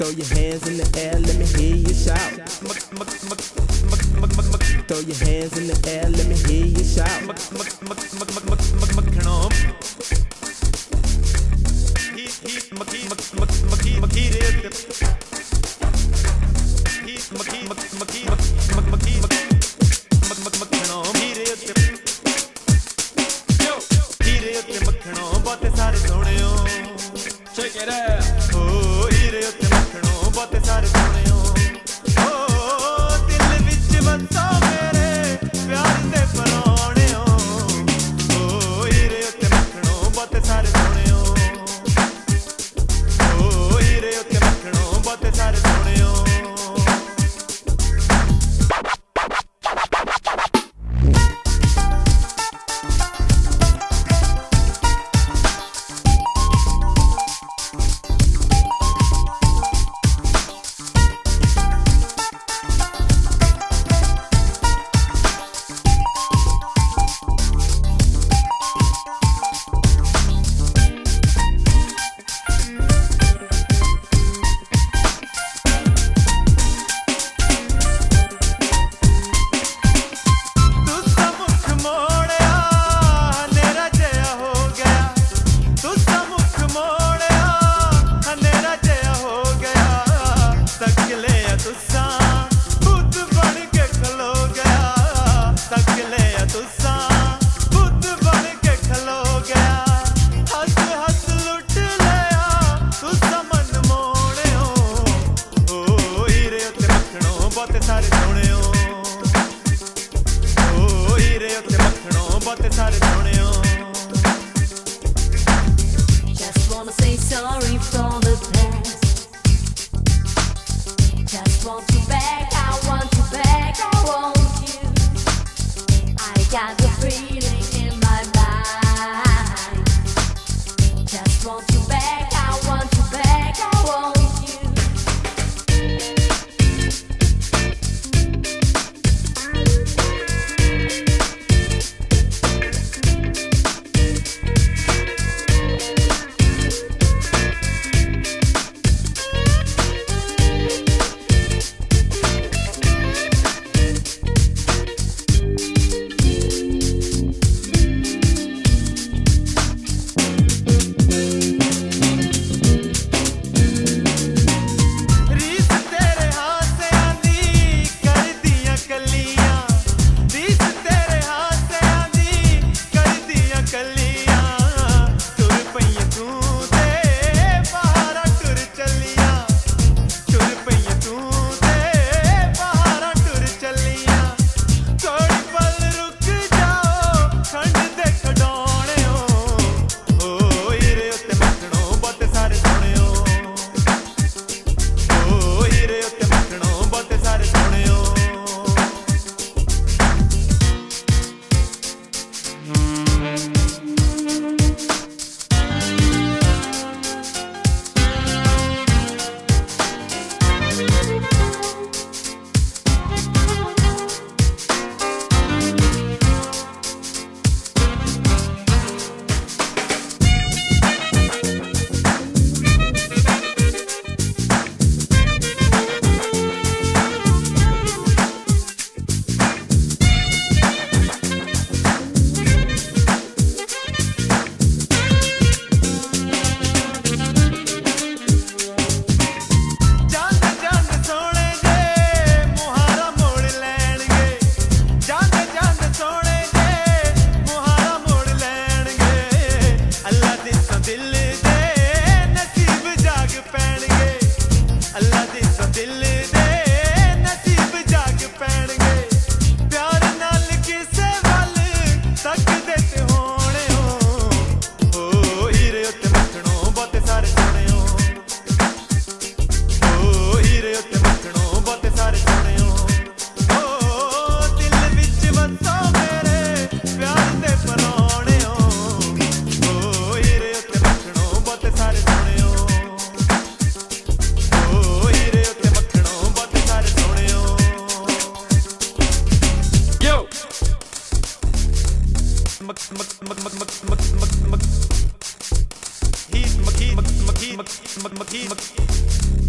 Throw your hands in the air, let me hear you shout. Throw your hands in the air, let me hear you shout. Check it out. Just wanna say sorry for the past. Just want you back, I want you back, I want you. I got the feeling in my mind. Just want you back, I want you back, I want you. He's